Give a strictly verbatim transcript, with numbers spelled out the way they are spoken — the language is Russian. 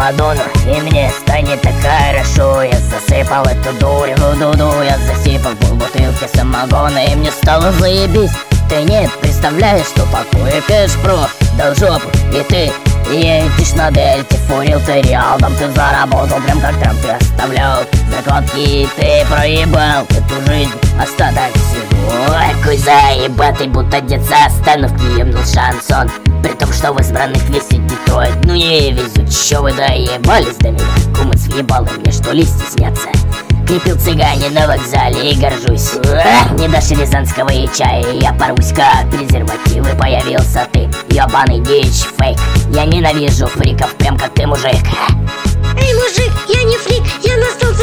подуну, и мне станет так хорошо. Я засыпал эту дурь, ду-ду-ду. Я засыпал полбутылки самогона, и мне стало заебись. Ты не представляешь, что такое пьешь про да в жопу. И ты едешь на дельте, фурил ты рядом. Ты заработал прям как Трамп, ты оставлял закладки, и ты проебал эту жизнь остаток всего. Какой заебатый, будто дед со остановки ебнул шансон. При том, что в избранных висит Детройт. Ну не везут, чё вы доебались до меня? Кумы съебалы, мне что листья снятся? Крепил цыгане на вокзале и горжусь. Не дашь рязанского и чая, я порвусь как презервативы. Появился ты, ёбаный дичь, фейк. Я ненавижу фриков, прям как ты, мужик. Эй, мужик, я не фрик, я настал